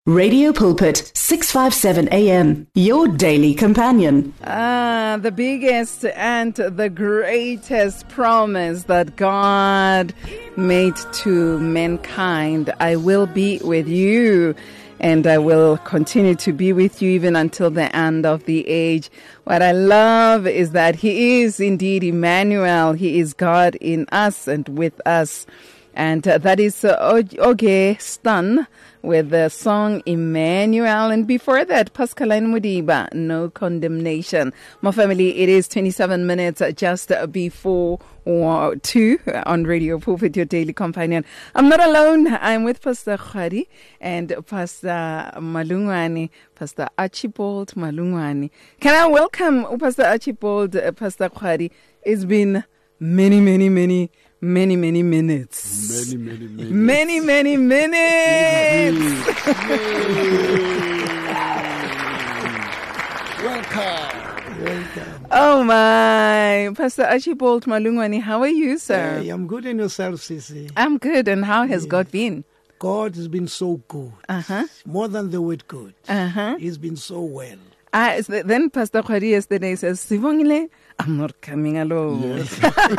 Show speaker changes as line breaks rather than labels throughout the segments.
Radio Pulpit, 657 AM, your daily companion.
The biggest and the greatest promise that God made to mankind. I will be with you, and I will continue to be with you even until the end of the age. What I love is that He is indeed Emmanuel. He is God in us and with us. And that is Oge Stan with the song Emmanuel. And before that, Pascaline Mudiba, No Condemnation. My family, it is 27 minutes just before 2 on Radio Pulpit, your daily companion. I'm not alone. I'm with Pastor Khadi and Pastor Malungwane, Pastor Archibald Malungwane. Can I welcome Pastor Archibald, Pastor Khadi? It's been many minutes. Many minutes.
Welcome.
Oh my. Pastor Archibald Malungwane, how are you, sir?
Hey, I'm good, and yourself, Sisi?
I'm good. And how has God been?
God has been so good. More than the word good. He's been so well.
Then Pastor Khadi yesterday says, Sibongile, I'm not coming alone.
Yes.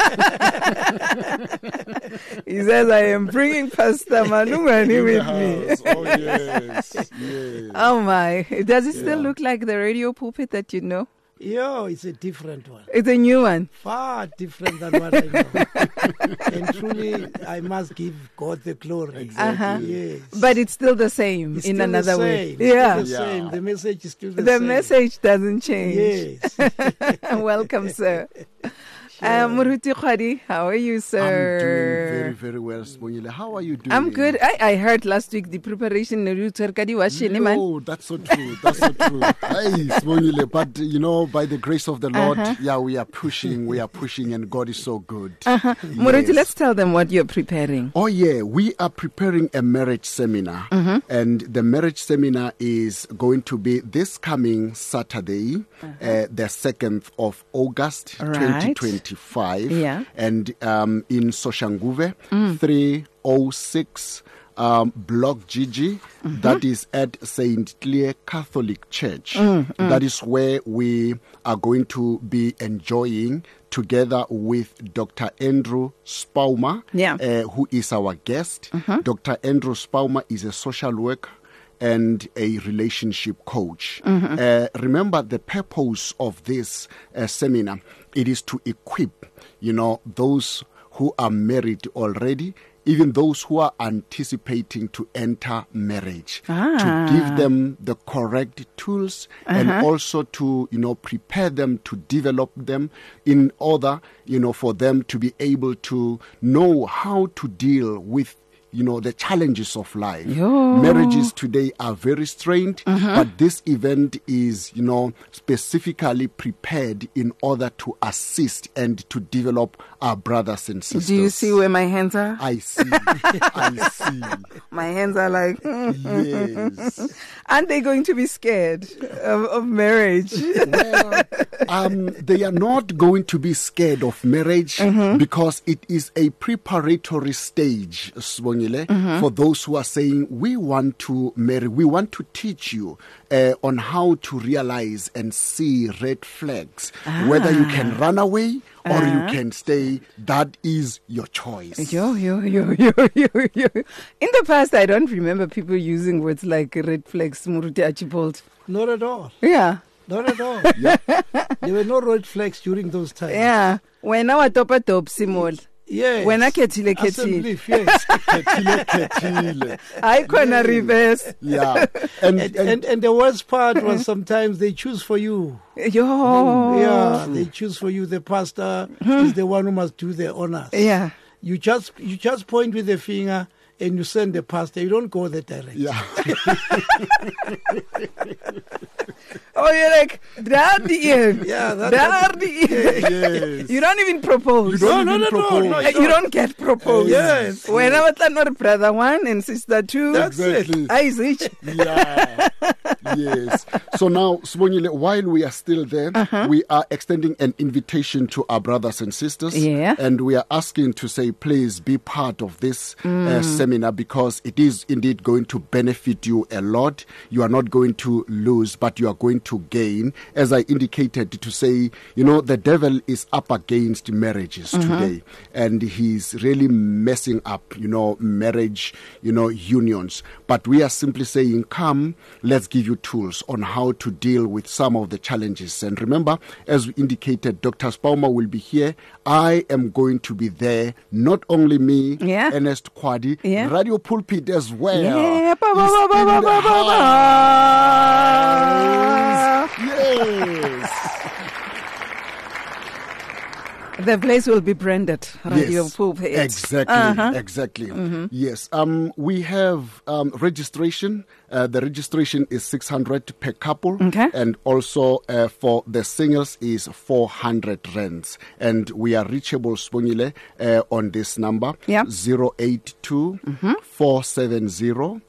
He says, I am bringing Pastor Malungwane with me.
Oh, yes.
Oh, my. Does it still look like the Radio Pulpit that you know?
Yeah, it's a different one.
It's a new one.
Far different than what I know. And truly, I must give God the glory.
Exactly.
Yes.
But it's still the same
It's
in
still
another
the
way.
same. It's
Yeah.
still the same. The message is still the
The
same.
message doesn't change.
Yes.
Welcome, sir. Muruti Khadi, how are you, sir?
I'm doing very well, Sibongile. How are you doing?
I'm good. I heard last week the preparation.
No, that's so true. That's so true. Hey, Sibongile, but by the grace of the Lord, we are pushing, and God is so good.
Muruti, let's tell them what you're preparing.
Oh, yeah. We are preparing a marriage seminar. And the marriage seminar is going to be this coming Saturday, the 2nd of August, 2025.
Yeah.
And in Soshanguve, 306 Block Gigi, that is at St. Clair Catholic Church. That is where we are going to be enjoying together with Dr. Andrew Spaumer, who is our guest. Dr. Andrew Spaumer is a social worker and a relationship coach. Remember, the purpose of this seminar, it is to equip, those who are married already, even those who are anticipating to enter marriage, to give them the correct tools and also to, prepare them to develop them in order, for them to be able to know how to deal with the challenges of life. Marriages today are very strained, but this event is, specifically prepared in order to assist and to develop our brothers and sisters.
Do you see where my hands are?
I see. I see.
My hands are like,
Yes.
Aren't they going to be scared of marriage?
Well, they are not going to be scared of marriage because it is a preparatory stage, for those who are saying, we want to marry, we want to teach you on how to realize and see red flags, whether you can run away or you can stay. That is your choice.
Yo. In the past, I don't remember people using words like red flags, Muruti Archibald.
Not at all.
Yeah.
Not at all. There were no red flags during those times.
Yeah. When I was top simol.
Yes.
When I ketile.
Assembly, yes.
Ketile.
I can reverse.
Yeah.
And the worst part was sometimes they choose for you. Yeah, they choose for you. The pastor is the one who must do the honors.
Yeah.
You just point with the finger and you send the pastor. You don't go the direct.
Yeah.
Oh, you're like, there the end.
Yeah,
there the end.
Yes.
You don't even propose.
You don't even propose.
You don't get proposed.
Yes.
When I was not brother 1 and sister 2.
That's
Exactly.
I switch.
Yeah. Yes. So now, Sibongile, while we are still there, we are extending an invitation to our brothers and sisters.
Yeah.
And we are asking to say, please be part of this seminar, because it is indeed going to benefit you a lot. You are not going to lose, but you are going to gain. As I indicated, to say, the devil is up against marriages today, and he's really messing up, marriage, unions. But we are simply saying, come, let's give you tools on how to deal with some of the challenges. And remember, as we indicated, Dr. Spaumer will be here. I am going to be there. Not only me, Ernest Kwadi, Radio Pulpit as well.
Yeah.
Yes.
The place will be branded Radio Pulpit.
Exactly. Yes. We have registration. The registration is 600 per couple.
Okay.
And also for the singles is 400 rands. And we are reachable, Sibongile, on this number. 082 470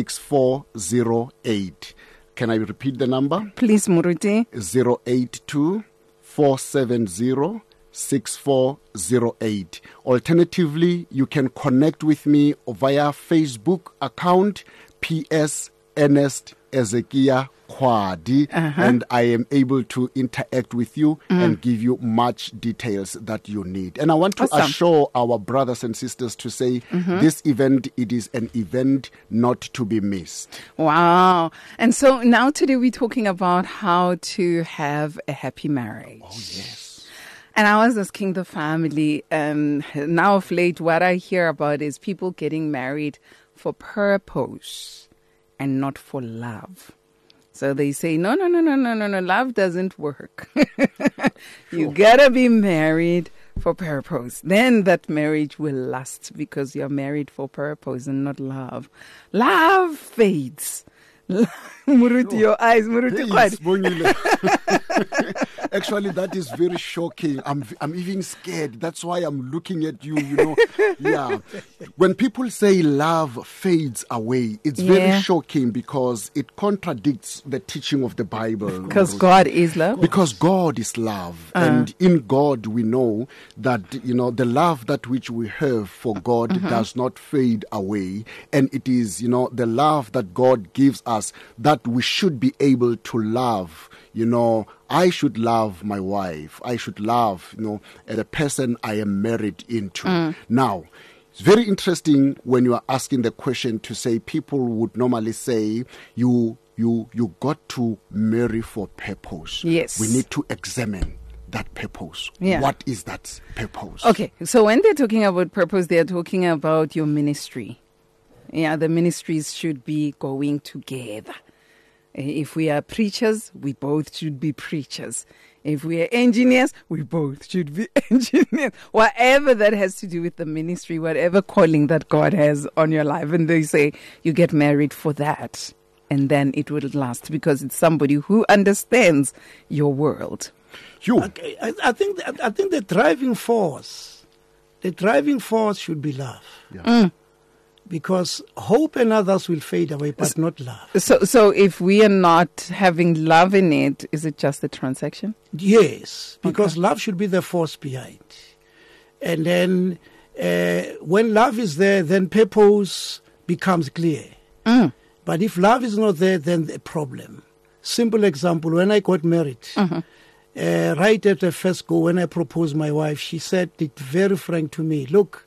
6408. Can I repeat the number?
Please, Muruti.
082 470 6408. Alternatively, you can connect with me via Facebook account PS Ernest Ezekiah Kwadi, and I am able to interact with you and give you much details that you need. And I want to assure our brothers and sisters to say this event, it is an event not to be missed.
Wow. And so now today we're talking about how to have a happy marriage.
Oh, yes.
And I was asking the family, now of late, what I hear about is people getting married for purpose and not for love. So they say, no, love doesn't work. You gotta be married for purpose. Then that marriage will last because you're married for purpose and not love. Love fades. Muruti, your eyes, Muruti.
Actually, that is very shocking. I'm even scared. That's why I'm looking at you, Yeah. When people say love fades away, it's very shocking because it contradicts the teaching of the Bible.
Because God is love?
Because God is love. And in God, we know that, the love that which we have for God does not fade away. And it is, the love that God gives us that we should be able to love. I should love my wife. I should love, the person I am married into. Now, it's very interesting when you are asking the question to say, people would normally say, you got to marry for purpose.
Yes.
We need to examine that purpose.
Yeah.
What is that purpose?
Okay, so when they're talking about purpose, they're talking about your ministry. Yeah, the ministries should be going together. If we are preachers, we both should be preachers. If we are engineers, we both should be engineers. Whatever that has to do with the ministry, whatever calling that God has on your life. And they say you get married for that. And then it will last because it's somebody who understands your world.
Okay, I think the driving force should be love. Yeah. Because hope and others will fade away, but not love.
So if we are not having love in it, is it just a transaction?
Yes, because love should be the force behind. And then when love is there, then purpose becomes clear. But if love is not there, then the problem. Simple example, when I got married, right at the first go, when I proposed my wife, she said it very frank to me, look,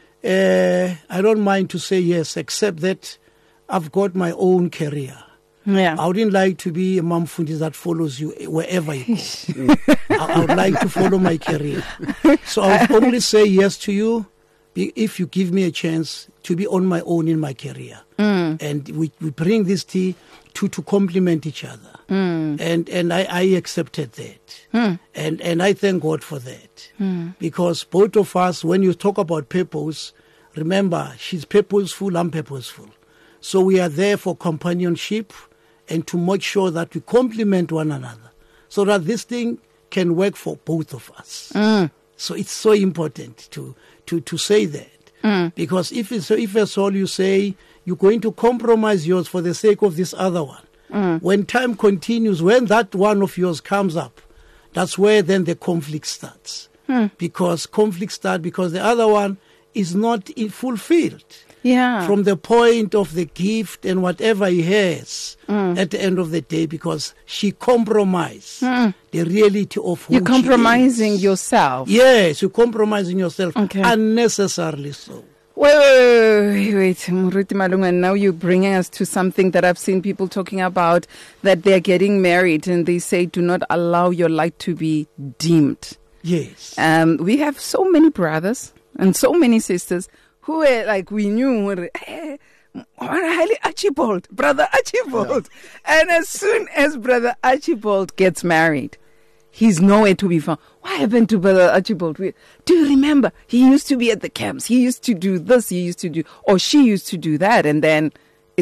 I don't mind to say yes, except that I've got my own career.
Yeah.
I wouldn't like to be a mamfundi that follows you wherever you go. I would like to follow my career. So I'll only say yes to you if you give me a chance to be on my own in my career. And we bring this tea to complement each other. And I accepted that. And I thank God for that. Because both of us, when you talk about purpose, remember, she's purposeful, I'm purposeful. So we are there for companionship and to make sure that we complement one another so that this thing can work for both of us. So it's so important to say that. Because if that's all you say, you're going to compromise yours for the sake of this other one. When time continues, when that one of yours comes up, that's where then the conflict starts. Because conflict starts because the other one is not fulfilled.
Yeah.
From the point of the gift and whatever he has at the end of the day, because she compromised the reality of who
You're compromising
she is.
yourself.
Yes, you're compromising yourself
Okay.
unnecessarily so.
Wait, Moruti Malunga, now you're bringing us to something that I've seen people talking about, that they're getting married and they say, do not allow your light to be dimmed.
Yes.
We have so many brothers and so many sisters who are like, we knew, Archibald, Brother Archibald. Yeah. And as soon as Brother Archibald gets married, he's nowhere to be found. What happened to Brother Archibald? Do you remember? He used to be at the camps. He used to do this. He used to do, or she used to do that. And then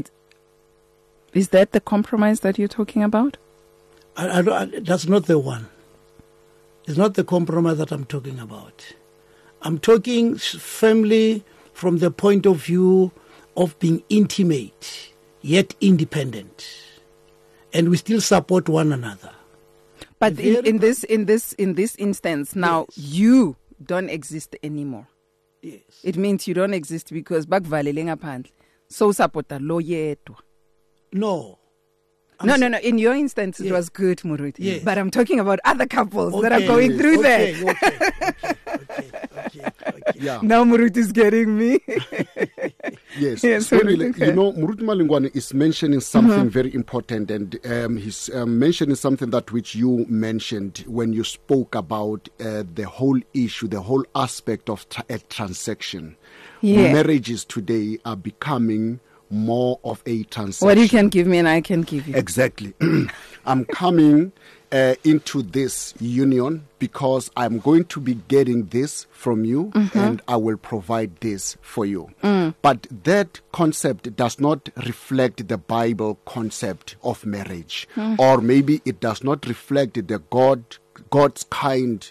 is that the compromise that you're talking about?
That's not the one. It's not the compromise that I'm talking about. I'm talking family from the point of view of being intimate, yet independent. And we still support one another.
But in this instance, now you don't exist anymore.
Yes.
It means you don't exist because bakvalele ngaphandle. So supporta lo yedwa.
No.
No. In your instance, it was good, Muruti.
Yes.
But I'm talking about other couples that are going through that.
Okay.
Yeah.
Now Muruti is getting me.
Yes.
Yes,
So
Muruti,
really,
okay.
you know, Muruti Malungwane is mentioning something very important, and he's mentioning something that which you mentioned when you spoke about the whole issue, the whole aspect of a transaction.
Yeah.
Marriages today are becoming more of a transaction.
What you can give me and I can give you.
Exactly. I'm coming into this union because I'm going to be getting this from you and I will provide this for you. But that concept does not reflect the Bible concept of marriage, or maybe it does not reflect the God's kind,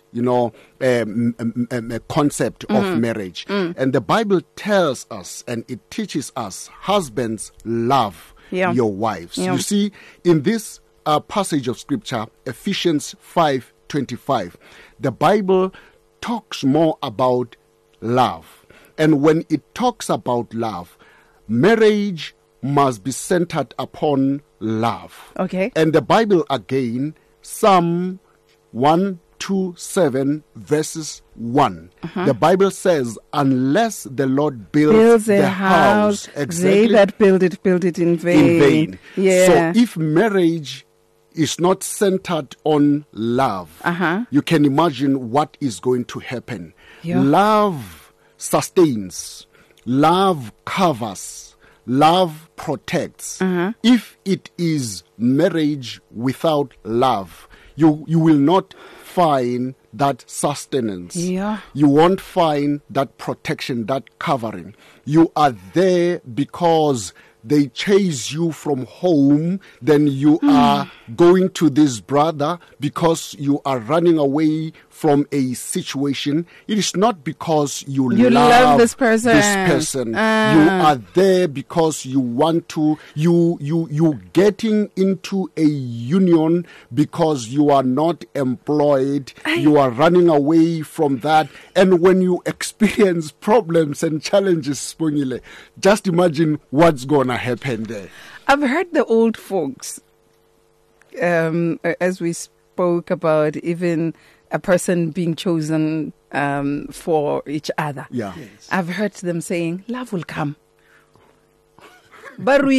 concept of marriage. And the Bible tells us and it teaches us, husbands, love your wives.
Yeah.
You see, in this passage of scripture, Ephesians 5:25, the Bible talks more about love. And when it talks about love, marriage must be centered upon love.
Okay.
And the Bible again, Psalm 127 verses 1. The Bible says, unless the Lord builds
a
the house,
they that build it in vain.
in vain.
Yeah.
So if marriage is not centered on love, you can imagine what is going to happen.
Yeah.
Love sustains, love covers, love protects. If it is marriage without love, you will not find that sustenance.
Yeah.
You won't find that protection, that covering. You are there because they chase you from home, then you are going to this brother because you are running away from a situation. It is not because you
love this person.
You are there because you want to, you getting into a union because you are not employed. You are running away from that. And when you experience problems and challenges, Spongile, just imagine what's going to happen there.
I've heard the old folks, as we spoke about, even a person being chosen for each other.
Yeah.
Yes.
I've heard them saying, love will come. Love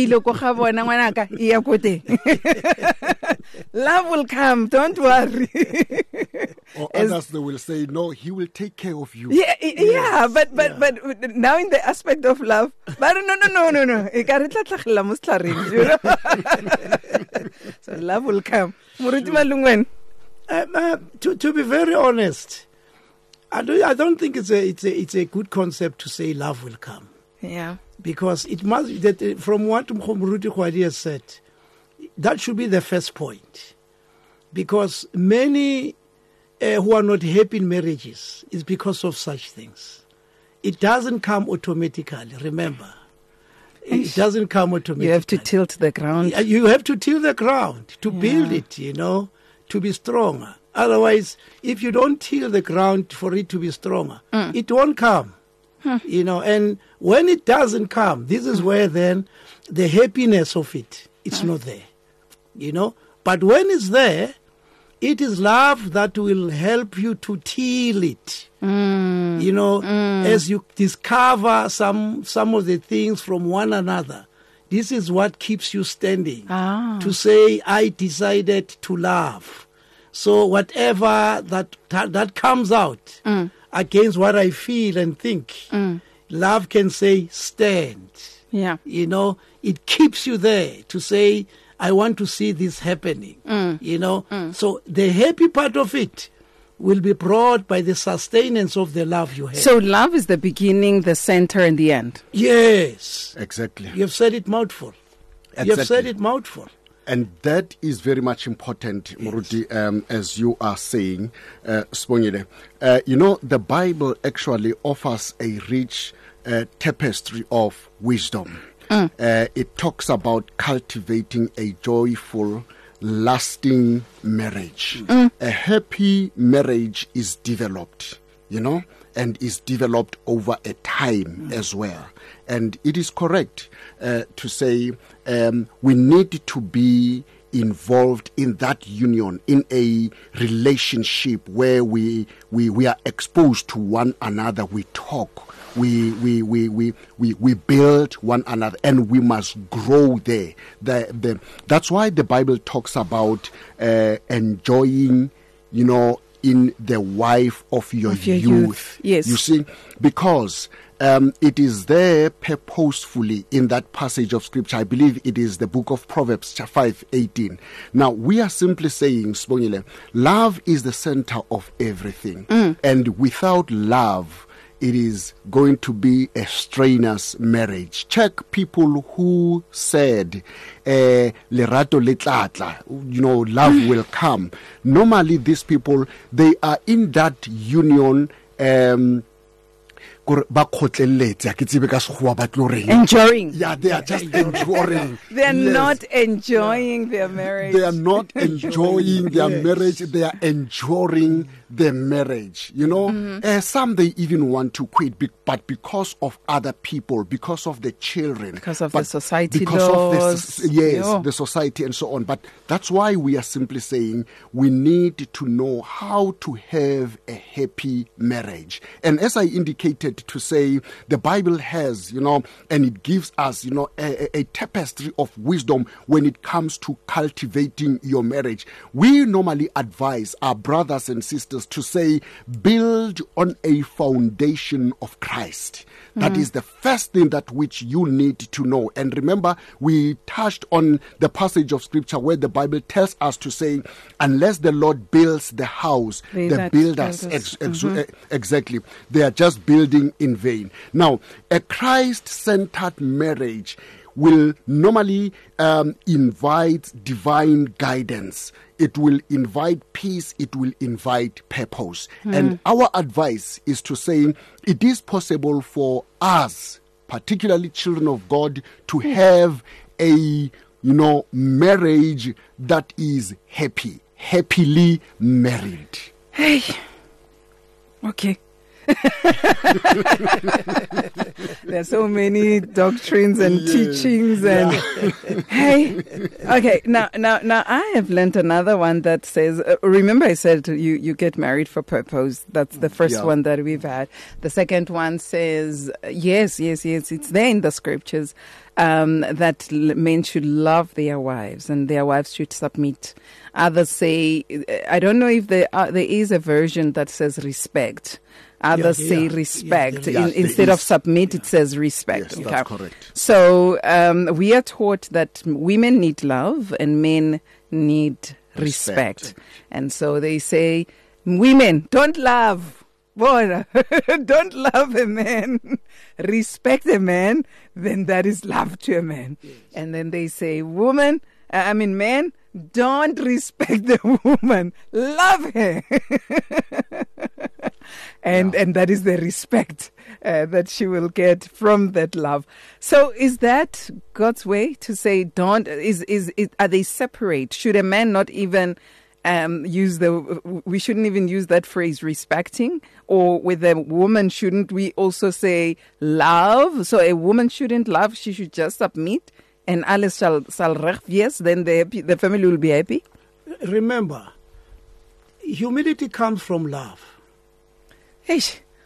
will come, don't worry.
Or others, they will say, no, he will take care of you.
Yeah, but now in the aspect of love, but no. So love will come. Muruti Malungwane.
To be very honest, I don't think it's a good concept to say love will come.
Yeah.
Because it must, that from what Muruti Khwadi has said, that should be the first point. Because many who are not happy in marriages is because of such things. It doesn't come automatically, remember. It doesn't come automatically.
You have to tilt the ground.
You have to till the ground to build it, to be stronger. Otherwise, if you don't till the ground for it to be stronger, it won't come. And when it doesn't come, this is where then the happiness of it's not there. But when it's there, it is love that will help you to till it. As you discover some of the things from one another. This is what keeps you standing. To say, I decided to love. So whatever that comes out against what I feel and think, love can say, stand.
Yeah.
It keeps you there to say, I want to see this happening. So the happy part of it will be brought by the sustenance of the love you have.
So love is the beginning, the center, and the end.
Yes.
Exactly.
You have said it mouthful.
Exactly.
You have said it mouthful.
And that is very much important, Moruti, as you are saying, Sibongile. The Bible actually offers a rich tapestry of wisdom. It talks about cultivating a joyful, lasting marriage. A happy marriage is developed, and is developed over a time as well. And it is correct to say we need to be involved in that union, in a relationship where we are exposed to one another, we talk. We build one another, and we must grow there. That's why the Bible talks about enjoying, in the wife of your youth.
Yes.
You see, because it is there purposefully in that passage of scripture. I believe it is the book of Proverbs 5:18. Now, we are simply saying, Sibongile, love is the center of everything. And without love, it is going to be a strenuous marriage. Check people who said, lerato le tlatla, love will come. Normally, these people, they are in that union,
enjoying.
Yeah, they are just enjoying.
They are not enjoying their marriage.
They are not enjoying their marriage. They are enjoying the marriage. Some they even want to quit, but because of other people, because of the children,
because of the society
laws, the society and so on. But that's why we are simply saying we need to know how to have a happy marriage. And as I indicated, to say the Bible has, and it gives us, a tapestry of wisdom when it comes to cultivating your marriage. We normally advise our brothers and sisters to say, build on a foundation of Christ. That is the first thing that which you need to know. And remember, we touched on the passage of scripture where the Bible tells us to say, unless the Lord builds the house, the builders, exactly, they are just building in vain. Now, a Christ-centered marriage will normally invite divine guidance. It will invite peace. It will invite purpose. And our advice is to say it is possible for us, particularly children of God, to have a, marriage that is happily married.
Hey. Okay. There are so many doctrines and teachings and hey, okay. Now I have learned another one that says. Remember, I said you get married for purpose. That's the first one that we've had. The second one says yes. It's there in the scriptures that men should love their wives and their wives should submit. Others say, I don't know if there is a version that says respect. Others say respect. Instead of submit, it says respect.
Yes, that's correct.
So we are taught that women need love and men need respect. And so they say, women, don't love. Boy, don't love a man. Respect a man, then that is love to a man. Yes. And then they say, men, don't respect the woman. Love her. And that is the respect that she will get from that love. So is that God's way to say don't, are they separate? Should a man not even we shouldn't even use that phrase respecting? Or with a woman, shouldn't we also say love? So a woman shouldn't love, she should just submit and alles shall recht, yes, then the family will be happy?
Remember, humility comes from love.
Hey,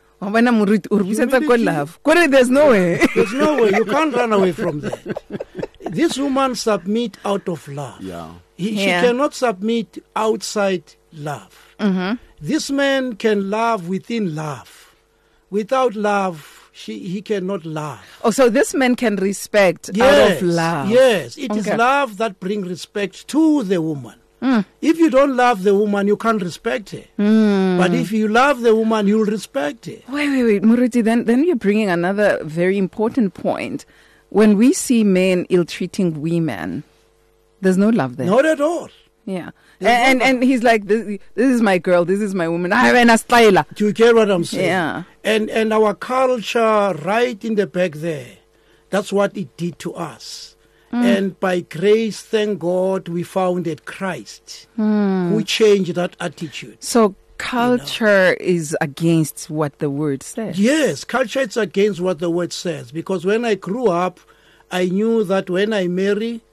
love. There's no way.
There's no way. You can't run away from that. This woman submit out of love.
Yeah.
She cannot submit outside love.
Mm-hmm.
This man can love within love. Without love, he cannot love.
Oh, so this man can respect out of love.
Yes, it is love that brings respect to the woman. If you don't love the woman, you can't respect her. But if you love the woman, you'll respect her.
Wait, Moruti, then you're bringing another very important point. When we see men ill-treating women, there's no love there.
Not at all.
Yeah. And he's like, this is my girl, this is my woman. Do
you get what I'm saying?
Yeah.
And our culture, right in the back there, that's what it did to us. And by grace, thank God, we founded Christ, who changed that attitude.
So culture is against what the word says.
Yes, culture is against what the word says. Because when I grew up, I knew that when I marry,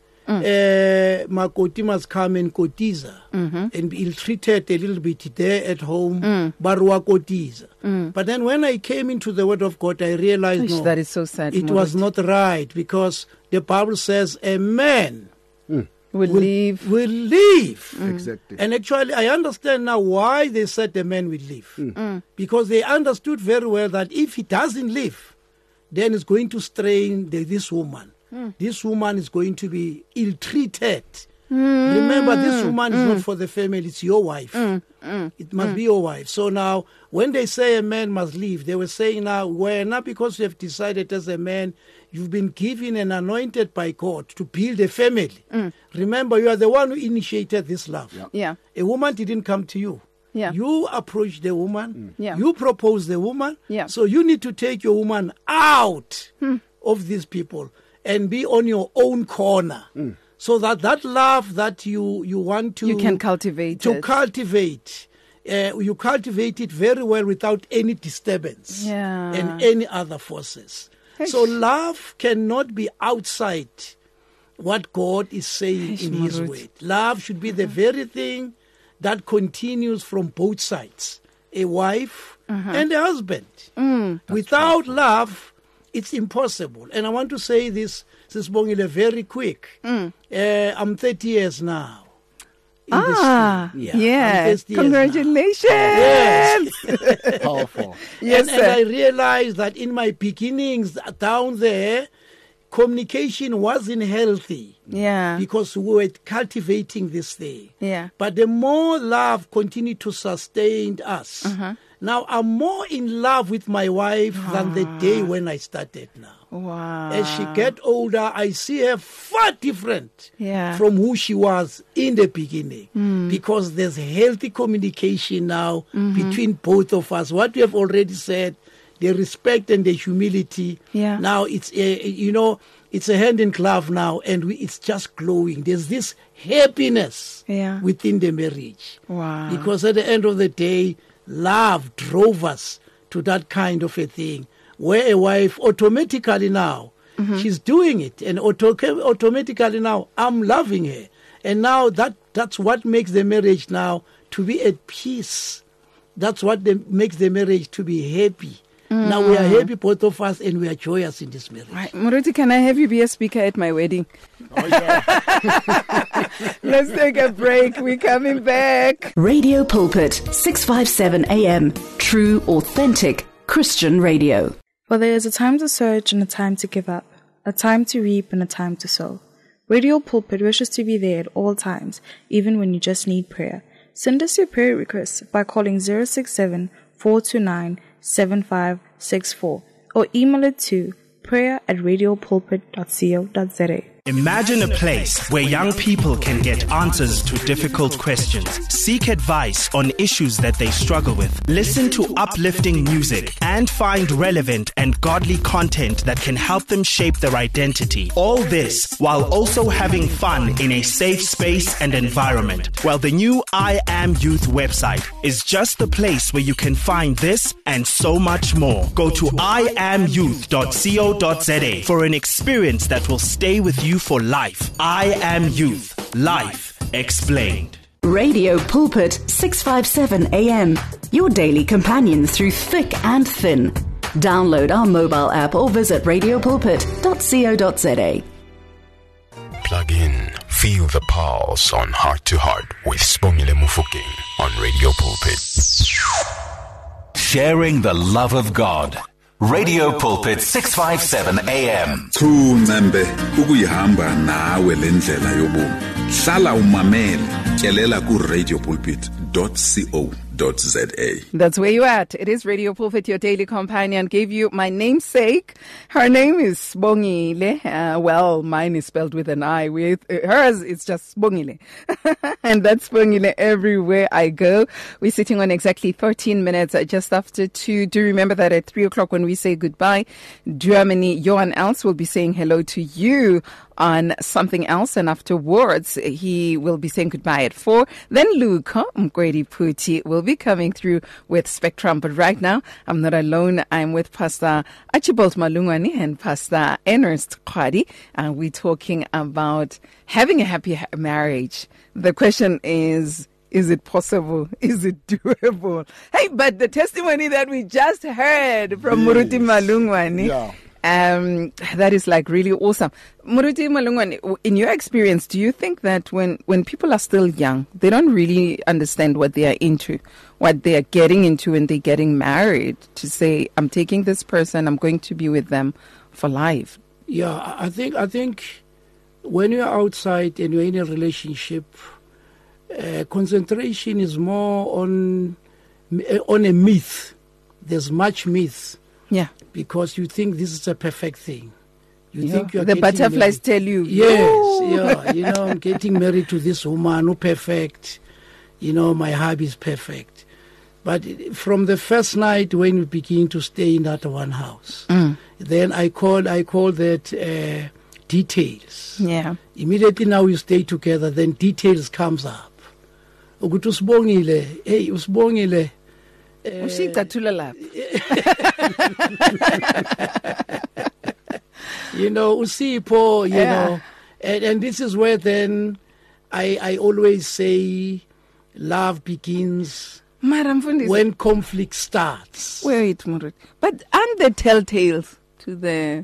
Makoti must come and kotiza and be ill-treated a little bit there at home, barwa kotiza. But then when I came into the word of God, I realized
that is so sad.
It was not right, because the Bible says a man will leave.
Exactly.
And actually, I understand now why they said the man will leave. Because they understood very well that if he doesn't leave, then it's going to strain this woman. This woman is going to be ill-treated. Remember, this woman is not for the family, it's your wife. It must be your wife. So now, when they say a man must leave, they were saying now, well, not because you have decided as a man, you've been given and anointed by God to build a family. Remember, you are the one who initiated this love.
Yeah.
A woman didn't come to you.
Yeah.
You approached the woman.
Yeah.
You proposed the woman.
Yeah.
So you need to take your woman out of these people and be on your own corner. So that love that you want to...
You can cultivate
to cultivate. You cultivate it very well without any disturbance and any other forces. So love cannot be outside what God is saying in His word. Love should be the very thing that continues from both sides, a wife and a husband. Without love, it's impossible. And I want to say this, Sisbongile, very quick. I'm 30 years now.
Congratulations.
Yes.
Powerful.
And I realized that in my beginnings down there, communication wasn't healthy. Because we were cultivating this thing. But the more love continued to sustain us. Now I'm more in love with my wife than the day when I started now.
Wow.
As she gets older, I see her far different from who she was in the beginning. Because there's healthy communication now between both of us. What we have already said, the respect and the humility. Now it's it's a hand in glove now, and it's just glowing. There's this happiness within the marriage.
Wow.
Because at the end of the day, love drove us to that kind of a thing, where a wife automatically now, she's doing it, and automatically now, I'm loving her. And now that's what makes the marriage now to be at peace. That's what makes the marriage to be happy. Now we are happy, both of us, and we are joyous in this marriage.
Right. Moruti, can I have you be a speaker at my wedding?
Oh, yeah.
Let's take a break. We're coming back.
Radio Pulpit, 657 AM. True, authentic Christian radio.
For there is a time to search and a time to give up, a time to reap and a time to sow. Radio Pulpit wishes to be there at all times, even when you just need prayer. Send us your prayer requests by calling 067-429-7564 or email it to prayer@radiopulpit.co.za.
Imagine a place where young people can get answers to difficult questions, seek advice on issues that they struggle with, listen to uplifting music, and find relevant and godly content that can help them shape their identity. All this while also having fun in a safe space and environment. Well, the new I Am Youth website is just the place where you can find this and so much more. Go to iamyouth.co.za for an experience that will stay with you for life. I Am Youth. Life explained.
Radio Pulpit 657 AM, your daily companion through thick and thin. Download our mobile app or visit radiopulpit.co.za.
Plug in, feel the pulse on Heart to Heart with Sibongile Mofokeng on Radio Pulpit.
Sharing the love of God. Radio Pulpit 657 AM.
Thunqembe ukuyihamba nawe lendlela yobomi. Hlala umamele, tyelela ku radiopulpit.co.za.
That's where you at. It is Radio Pulpit, your daily companion. Gave you my namesake. Her name is Sibongile. Well, mine is spelled with an I. With hers, it's just Sibongile. And that's Sibongile everywhere I go. We're sitting on exactly 13 minutes just after 2. Do remember that at 3 o'clock when we say goodbye, Germany, Johan Else will be saying hello to you on something else, and afterwards he will be saying goodbye at 4. Then Luca Mkwedi Puti will be coming through with Spectrum. But right now, I'm not alone. I'm with Pastor Archibald Malungwane and Pastor Ernest Khadi, and we're talking about having a happy marriage. The question is it possible? Is it doable? Hey, but the testimony that we just heard from Muruti Malungwane, that is like really awesome. Muruti Malungwane, in your experience, do you think that when people are still young, they don't really understand what they are into, what they are getting into when they're getting married, to say, I'm taking this person, I'm going to be with them for life?
Yeah, I think when you're outside and you're in a relationship, concentration is more on a myth. There's much myth.
Yeah.
Because you think this is a perfect thing. You think you're
the butterflies
married.
tell you.
Yes, I'm getting married to this woman who perfect. My hubby is perfect. But from the first night when we begin to stay in that one house, then I call that details.
Yeah.
Immediately now we stay together, then details comes up. Ukuthi usibongile, hey usibongile.
Ushicathula lapha.
Usipho, know, and this is where then I always say love begins when conflict starts.
Wait, Muruti. But aren't there telltales to the...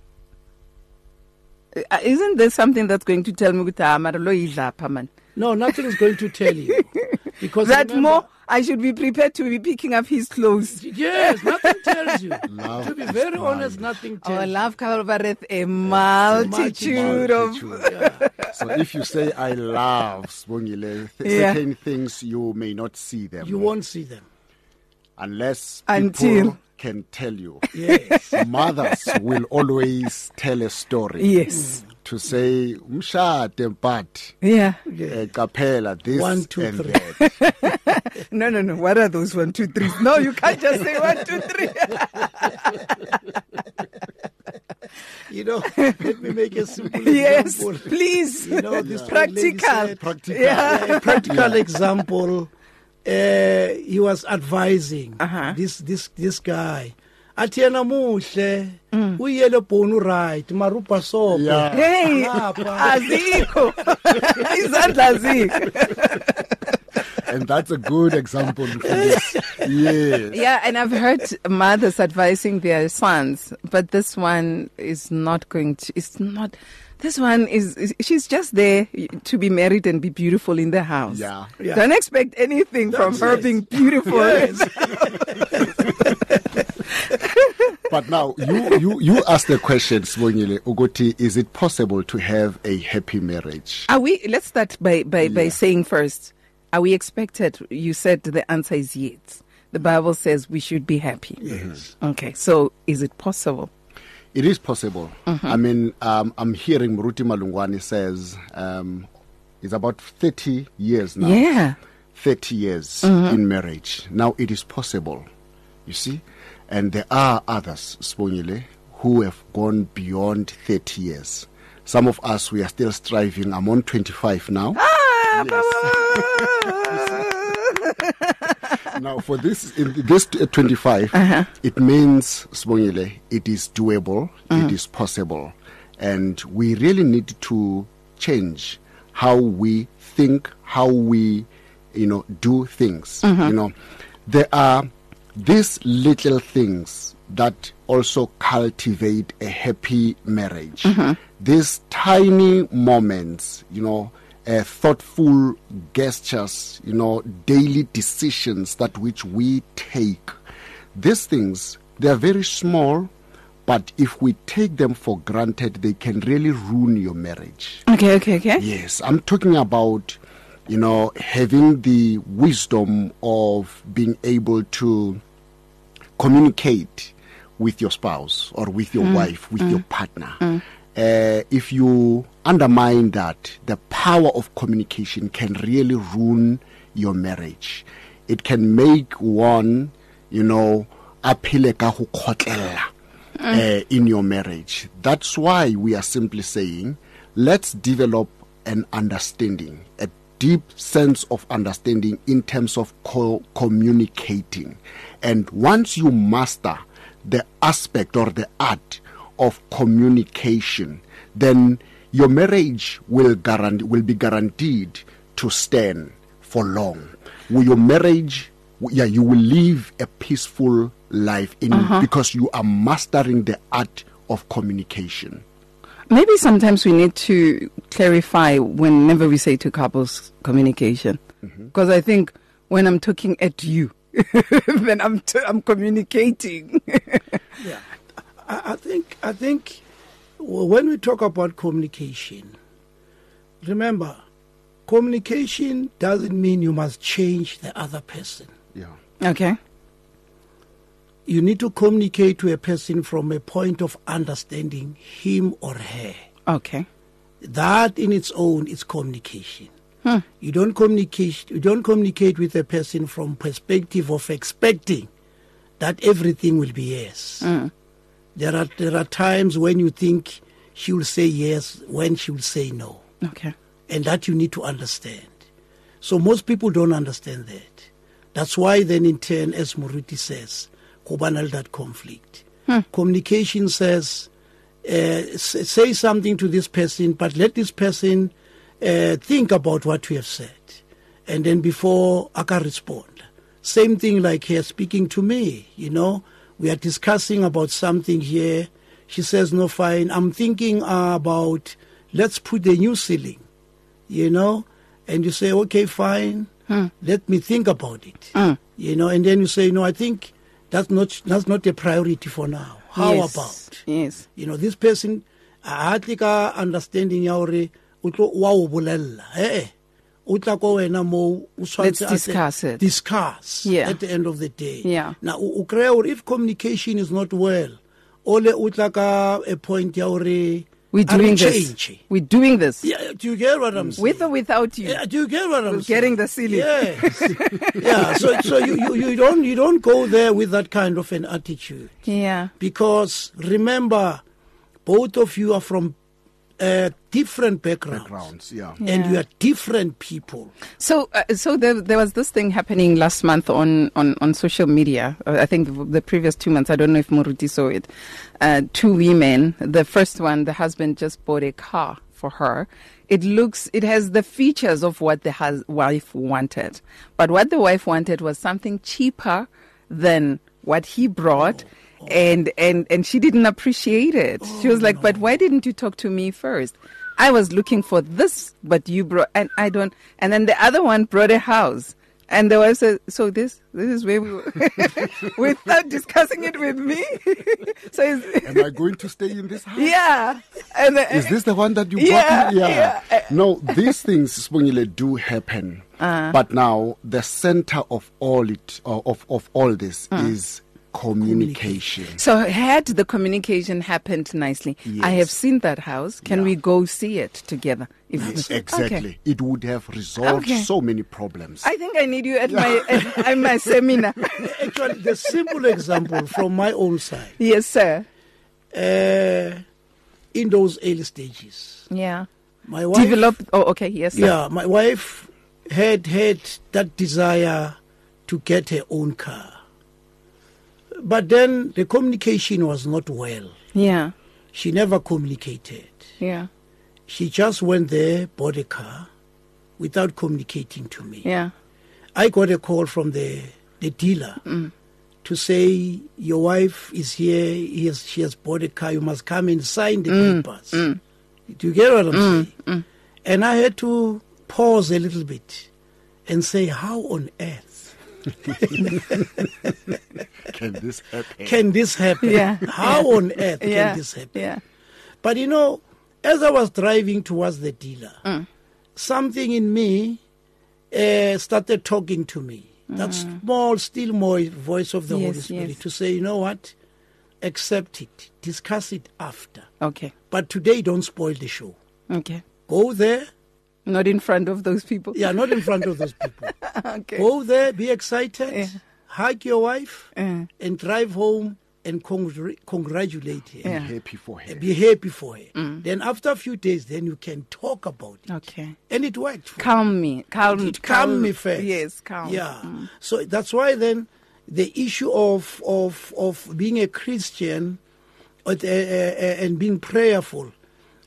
isn't there something that's going to tell me man?
No, nothing is going to tell you. Because
that more, I should be prepared to be picking up his clothes.
Yes, nothing tells you. To be very honest, nothing tells you.
Our love covereth a multitude of...
So if you say, I love Sibongile, certain things you may not see them.
You won't see them.
Unless people can tell you.
Yes.
Mothers will always tell a story.
Yes.
To say, Mshate, but kapela, this
1, 2,
and
3.
that. No. What are those 1, 2, 3s? No, you can't just say 1, 2, 3.
Let me make a simple
example.
Yes,
please.
This
practical.
Practical example. He was advising this guy. Atiana muhle uyele bonu right marupa sopo.
Hey, aziko. Izandla aziko.
And that's a good example. Yes.
Yeah, and I've heard mothers advising their sons, but this one is not going to. It's not. This one is, she's just there to be married and be beautiful in the house.
Yeah.
Don't expect anything from her being beautiful. Yes.
But now, you asked the question, Sibongile Uguti, is it possible to have a happy marriage?
Let's start by saying first, are we expected? You said the answer is yes. The Bible says we should be happy.
Yes.
Okay, so is it possible?
It is possible. I mean, I'm hearing Muruti Malungwane says it's about 30 years now.
Yeah.
30 years in marriage. Now it is possible, you see. And there are others, Spongile, who have gone beyond 30 years. Some of us, we are still striving. I'm on 25 now. Now, for this 25, it means, Spongile, it is doable, it is possible. And we really need to change how we think, how we, do things. There are these little things that also cultivate a happy marriage. These tiny moments, thoughtful gestures, daily decisions that which we take. These things, they are very small, but if we take them for granted, they can really ruin your marriage.
Okay.
Yes, I'm talking about, having the wisdom of being able to communicate with your spouse or with your wife, with your partner. If you undermine that, the power of communication can really ruin your marriage. It can make one, aphile ka ho khotlela in your marriage. That's why we are simply saying, let's develop an understanding, a deep sense of understanding in terms of communicating. And once you master the aspect or the art of communication, then your marriage will be guaranteed to stand for long. With your marriage, you will live a peaceful life because you are mastering the art of communication.
Maybe sometimes we need to clarify whenever we say to couples communication, because I think when I'm talking at you, then I'm communicating.
Yeah, I think when we talk about communication, remember, communication doesn't mean you must change the other person.
Yeah.
Okay.
You need to communicate to a person from a point of understanding him or her.
Okay.
That in its own is communication. You don't communicate with a person from perspective of expecting that everything will be yes. There are times when you think she will say yes, when she will say no.
Okay.
And that you need to understand. So most people don't understand that. That's why then in turn, as Muruti says, kubanal that conflict. Communication says, say something to this person, but let this person think about what we have said. And then before I can respond. Same thing like here speaking to me, we are discussing about something here. She says, no, fine. I'm thinking about, let's put the new ceiling, and you say, okay, fine. Let me think about it, and then you say, no, I think that's not a priority for now. How about?
Yes.
This person, I think understanding yaore utlo bolella.
Let's discuss it.
Discuss at the end of the day.
Yeah.
Now, if communication is not well, ole utlaka a point yaore.
We're doing this. We're doing this.
Yeah, do you get what I'm saying?
With or without you?
Yeah, do you get what I'm saying?
Getting the ceiling.
Yes. Yeah. So you don't go there with that kind of an attitude.
Yeah.
Because remember, both of you are from different backgrounds. And you are different people.
So there was this thing happening last month on social media. I think the previous 2 months. I don't know if Muruti saw it. 2 women. The first one, the husband just bought a car for her. It has the features of what the wife wanted, but what the wife wanted was something cheaper than what he brought. And she didn't appreciate it. She was like, but why didn't you talk to me first? I was looking for this, but you brought, and I don't. And then the other one brought a house. And the wife said, so this is where we were, without discussing it with me. So
am I going to stay in this house?
Yeah.
Is this the one that you brought me? Yeah. No, these things, Spongile, do happen. But now the center of all this is communication.
So had the communication happened nicely,
Yes.
I have seen that house. Can
Yeah.
we go see it together?
Yes, exactly.
Okay.
It would have resolved
Okay.
so many problems.
I think I need you at my seminar.
Actually, the simple example from my own side,
Yes, sir.
in those early stages,
Yeah.
my wife,
Develop. Oh, okay. Yes, sir.
yeah, my wife had that desire to get her own car, but then the communication was not well.
Yeah.
She never communicated.
Yeah.
She just went there, bought a car, without communicating to me.
Yeah.
I got a call from the dealer to say, your wife is here, she has bought a car, you must come and sign the papers. Do you get what I'm saying? And I had to pause a little bit and say, how on earth
Can this happen?
can this happen?
Yeah.
How on earth
Yeah.
can this happen?
Yeah.
But you know, as I was driving towards the dealer, something in me started talking to me. That small, still more voice of the
Yes,
Holy Spirit
yes.
to say, you know what? Accept it. Discuss it after.
Okay.
But today, don't spoil the show.
Okay.
Go there.
Not in front of those people.
Yeah, not in front of those people.
Okay.
Go there, be excited,
Yeah.
hug your wife,
Yeah.
and drive home and congratulate her.
Yeah.
Happy for her.
Be happy for her. Then after a few days, then you can talk about it.
Okay.
And it worked for
Calm me. Calm.
It calmed me first.
Yes, calm.
Yeah. So that's why then the issue of being a Christian and being prayerful,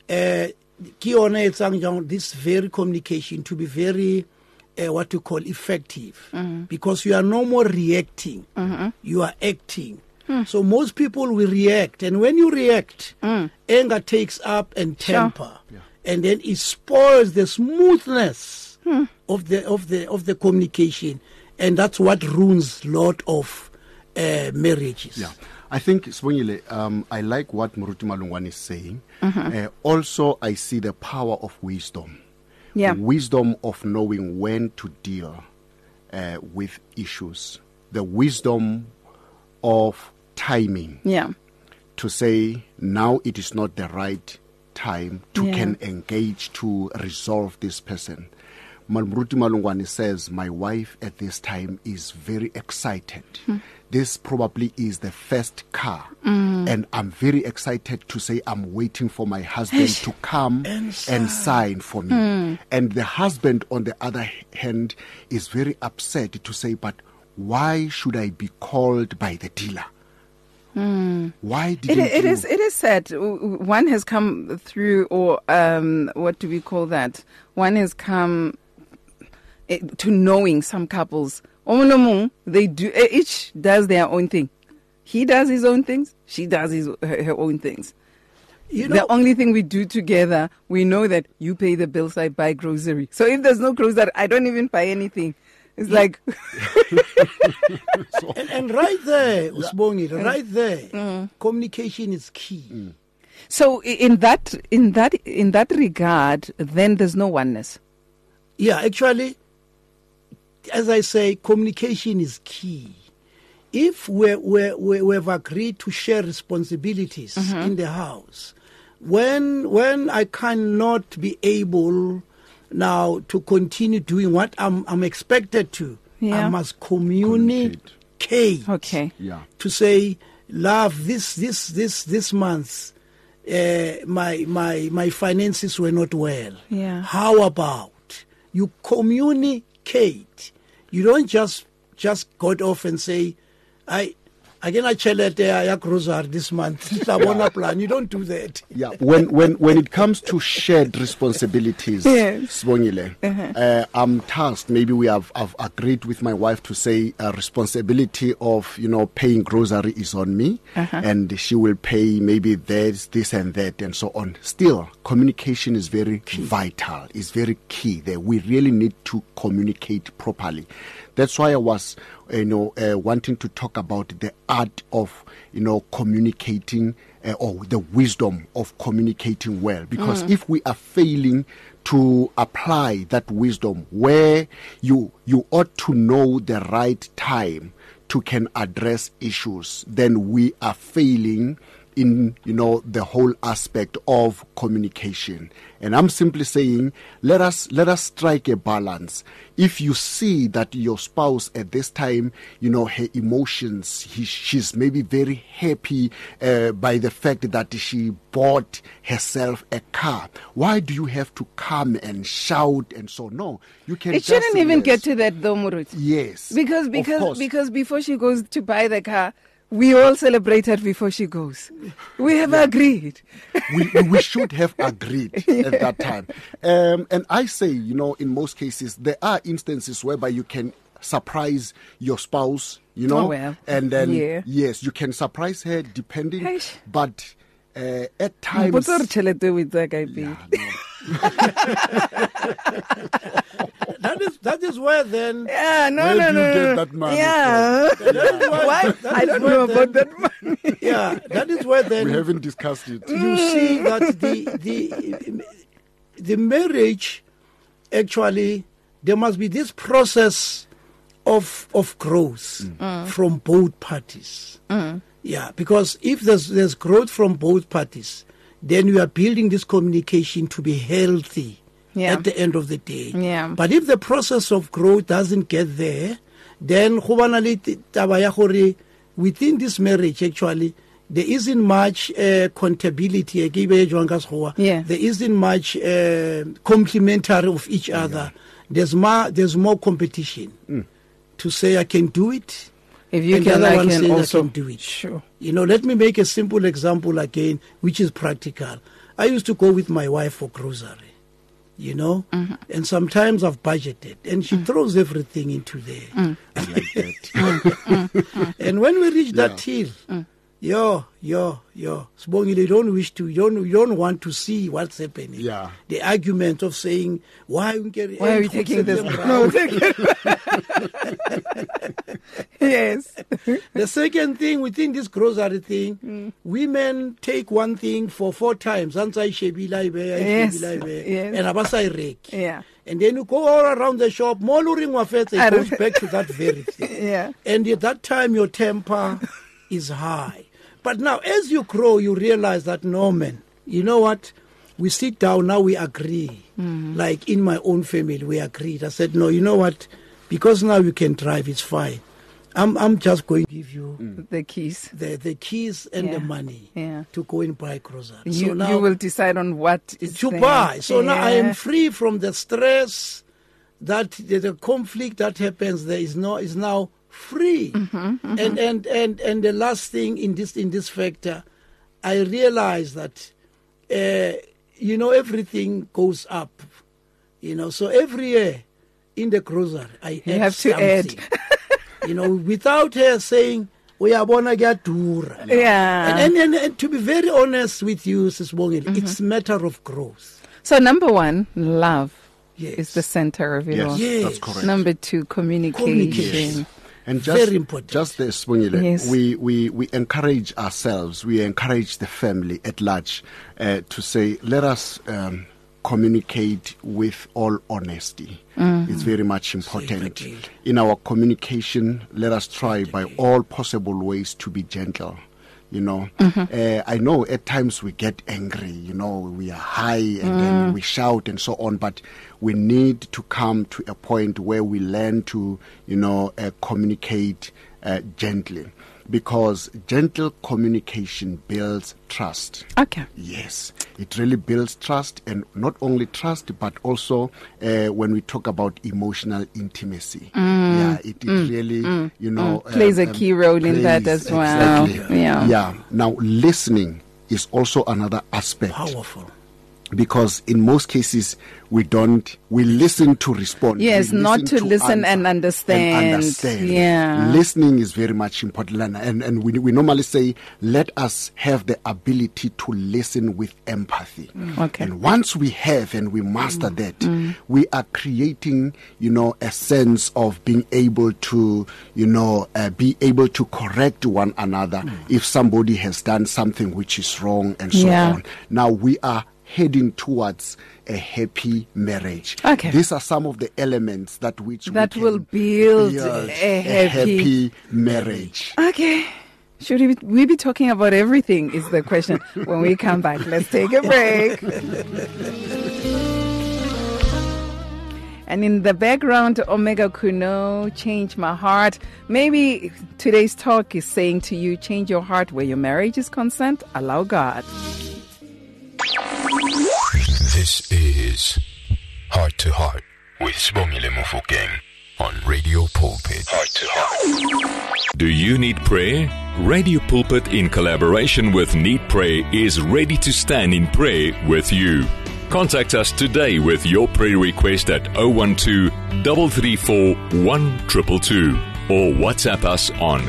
this very communication to be very what you call effective, because you are no more reacting, you are acting. So most people will react, and when you react, anger takes up and temper, and then it spoils the smoothness of the communication, and that's what ruins a lot of marriages.
Yeah. I think, Sibongile, I like what Moruti Malungwane is saying. Also, I see the power of wisdom.
Yeah.
The wisdom of knowing when to deal with issues. The wisdom of timing.
Yeah.
To say, now it is not the right time to can engage to resolve this person. Moruti Malungwane says, my wife at this time is very excited. This probably is the first car. And I'm very excited to say I'm waiting for my husband to come and sign for me. And the husband, on the other hand, is very upset to say, but why should I be called by the dealer? Why didn't
It is sad. One has come through, or what do we call that? One has come to knowing some couples. They do, each does their own thing. He does his own things. She does her own things.
You know,
The only thing we do together, we know that you pay the bills, I buy grocery. So if there's no grocery, I don't even buy anything. It's like
and right there, Usbongi, right there, communication is key.
so. In that regard, then there's no oneness.
Yeah, actually, as I say, communication is key. If we have agreed to share responsibilities in the house, when I cannot be able now to continue doing what I'm expected to, I must communicate.
Okay.
Yeah.
To say, love, this month, my finances were not well.
Yeah.
How about you communicate? You don't just got off and say, I grocery this month. Plan. You don't do that.
Yeah, when it comes to shared responsibilities,
Yes.
Sibongile, I'm tasked. Maybe I've agreed with my wife to say responsibility of paying grocery is on me, and she will pay maybe this and that and so on. Still, communication is very vital. It's very key. That we really need to communicate properly. That's why I was, wanting to talk about the art of, communicating or the wisdom of communicating well. Because if we are failing to apply that wisdom, where you ought to know the right time to can address issues, then we are failing in, the whole aspect of communication. And I'm simply saying, let us strike a balance. If you see that your spouse at this time, her emotions, she's maybe very happy by the fact that she bought herself a car. Why do you have to come and shout and so? No, you can.
It shouldn't even get to that, though, Murut.
Yes,
because before she goes to buy the car, we all celebrate her before she goes. We have agreed.
We should have agreed at that time. And I say, in most cases, there are instances whereby you can surprise your spouse, and then, yes, you can surprise her depending, but at times...
That is where then.
Where do you get that money?
Yeah. Why? I don't know about that money.
Yeah, that is where then.
We haven't discussed it.
You see that the marriage, actually, there must be this process of growth from both parties. Yeah, because if there's growth from both parties, then you are building this communication to be healthy. Yeah. At the end of the day.
Yeah.
But if the process of growth doesn't get there, then within this marriage, actually, there isn't much compatibility.
Yeah.
There isn't much complementary of each other. There's more competition to say I can do it.
If you can, I can also
do it.
Sure.
Let me make a simple example again, which is practical. I used to go with my wife for grocery. And sometimes I've budgeted, and she throws everything into there.
I like that.
And when we reach that till, Sibongile, you don't want to see what's happening.
Yeah.
The argument of saying, why are
we taking this? No, take it. Yes.
The second thing within this grocery thing, women take one thing for 4 times.
Yes.
And abasai rake.
Yeah.
And then you go all around the shop, more luring wafete, it goes back to that very thing.
Yeah.
And at that time, your temper is high. But now, as you grow, you realize that, no, man, you know what? We sit down, now we agree. Like in my own family, we agreed. I said, no, you know what? Because now you can drive, it's fine. I'm just going to give you
the keys,
the keys and the money to go and buy groceries.
So now you will decide on what
to buy. So now I am free from the stress that the conflict that happens there is now free. And the last thing in this factor, I realize that everything goes up. So every year in the grocery I
have
something.
To add.
Without her saying, we are going to get dura.
Yeah.
And to be very honest with you, Sis Bongile, it's a matter of growth.
So number 1, love is the center of it all.
Yes, that's correct.
Number 2, communication.
Yes. And
very important.
Just this, Bongile, we encourage ourselves, we encourage the family at large to say, let us communicate with all honesty. It's very much important. In our communication, let us try by all possible ways to be gentle. I know at times we get angry, we are high and then we shout and so on, but we need to come to a point where we learn to, communicate gently. Because gentle communication builds trust.
Okay.
Yes, it really builds trust, and not only trust, but also when we talk about emotional intimacy. Yeah, it really,
plays a key role in that as well.
Exactly. Yeah. Now, listening is also another aspect.
Powerful.
Because in most cases, we listen to respond.
Yes, not to listen and understand. Yeah.
Listening is very much important. And we normally say, let us have the ability to listen with empathy.
Okay.
And once we have and we master that, we are creating, a sense of being able to, be able to correct one another if somebody has done something which is wrong and so on. Now we are heading towards a happy marriage.
Okay.
These are some of the elements that will
build a
happy marriage.
Okay. Should we be talking about everything is the question when we come back. Let's take a break. And in the background, Omega Kuno, Change My Heart. Maybe today's talk is saying to you, change your heart where your marriage is concerned. Allow God.
This is Heart to Heart with Sibongile Mofokeng on Radio Pulpit. Heart to Heart.
Do you need prayer? Radio Pulpit, in collaboration with Need Pray, is ready to stand in prayer with you. Contact us today with your prayer request at 012-334-1222 or WhatsApp us on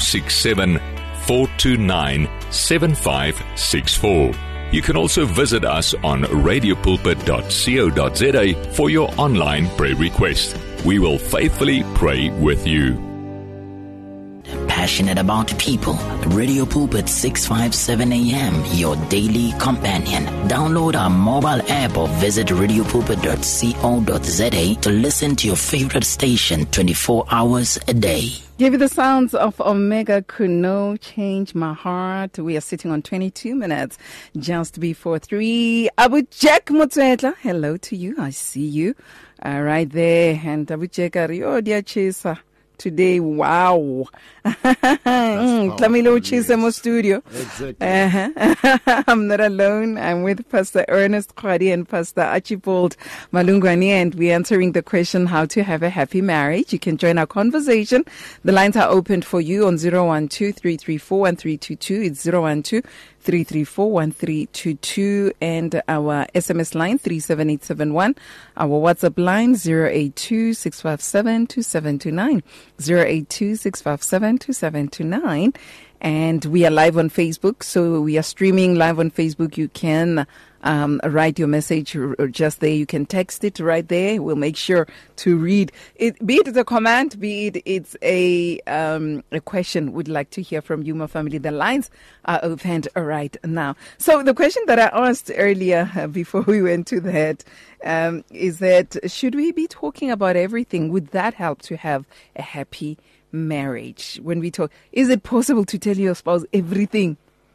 067-429-7564. You can also visit us on radiopulpit.co.za for your online prayer request. We will faithfully pray with you.
Passionate about people. Radio Pulpit 657 AM, your daily companion. Download our mobile app or visit radiopulpit.co.za to listen to your favorite station 24 hours a day.
Give you the sounds of Omega Kuno, Change My Heart. We are sitting on 22 minutes just before 3. Abu Jack Motswetla, hello to you. I see you right there. And Abu Jack, dear Chesa. Today, wow. Tlamilo Chisemo Studio.
Exactly.
I'm not alone. I'm with Pastor Ernest Khwadi and Pastor Archibald Malungwani, and we're answering the question, how to have a happy marriage. You can join our conversation. The lines are open for you on 012-334-1322. It's 012-334-1322, and our SMS line 37871, our WhatsApp line 082-657-2729, 082-657-2729, and we are live on Facebook, so we are streaming live on Facebook. You can write your message just there. You can text it right there. We'll make sure to read it, be it a comment, be it it's a question. We'd like to hear from you, my family. The lines are opened right now. So the question that I asked earlier before we went to that is that should we be talking about everything? Would that help to have a happy marriage? When we talk, is it possible to tell your spouse everything?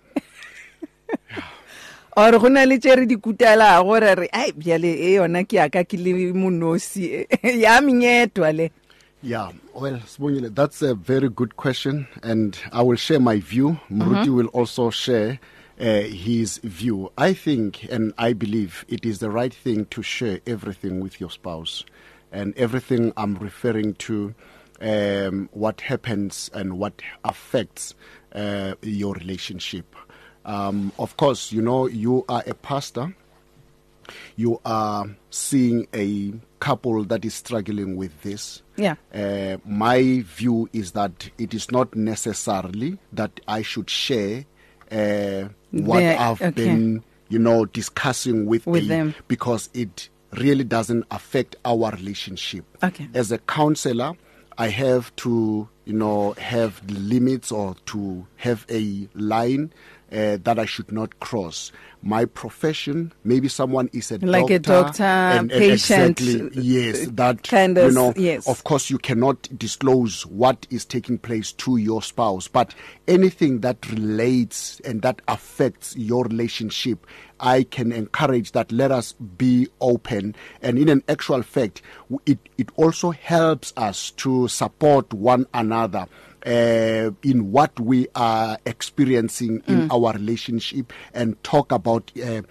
Or gona le tšere di kutala gore re ai bjale e yona ke aka ke le monosi ya menyetwa le.
Yeah, well, Sibongile, that's a very good question, and I will share my view. Mruti will also share his view. I think and I believe it is the right thing to share everything with your spouse, and everything I'm referring to what happens and what affects your relationship. Of course, you know, you are a pastor. You are seeing a couple that is struggling with this.
Yeah.
My view is that it is not necessarily that I should share what I've been, you know, discussing with them, because it really doesn't affect our relationship.
Okay.
As a counselor, I have to, you know, have limits or to have a line that I should not cross. My profession, maybe someone is a
like
doctor,
and patient.
Exactly, yes, that
kind of,
you know,
yes.
Of course you cannot disclose what is taking place to your spouse, but anything that relates and that affects your relationship, I can encourage that. Let us be open, and in an actual fact, it also helps us to support one another in what we are experiencing in our relationship, and talk about it.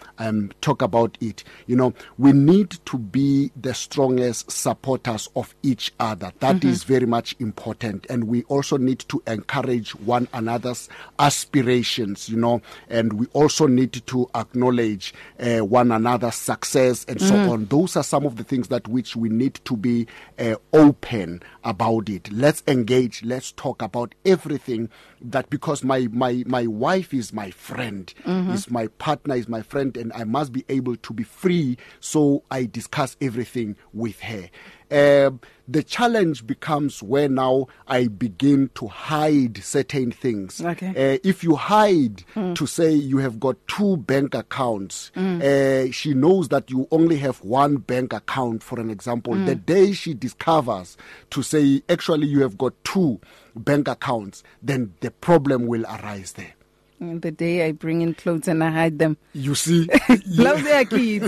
You know, we need to be the strongest supporters of each other. That is very much important, and we also need to encourage one another's aspirations. You know, and we also need to acknowledge one another's success and so on. Those are some of the things that which we need to be open about it. Let's engage. Let's talk about everything, that because my wife is my friend, is my partner, is my friend, and I must be able to be free, so I discuss everything with her. The challenge becomes where now I begin to hide certain things.
Okay.
If you hide to say you have got 2 bank accounts, she knows that you only have 1 bank account, for an example. The day she discovers to say actually you have got 2 bank accounts, then the problem will arise there.
And the day I bring in clothes and I hide them.
You see?
Blouse their kids.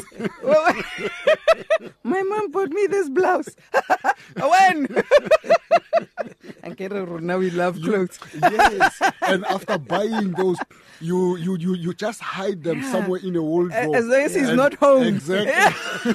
My mom bought me this blouse. When? And now we love clothes.
Yes. And after buying those, you just hide them somewhere in a wardrobe.
As long as he's not home.
Exactly.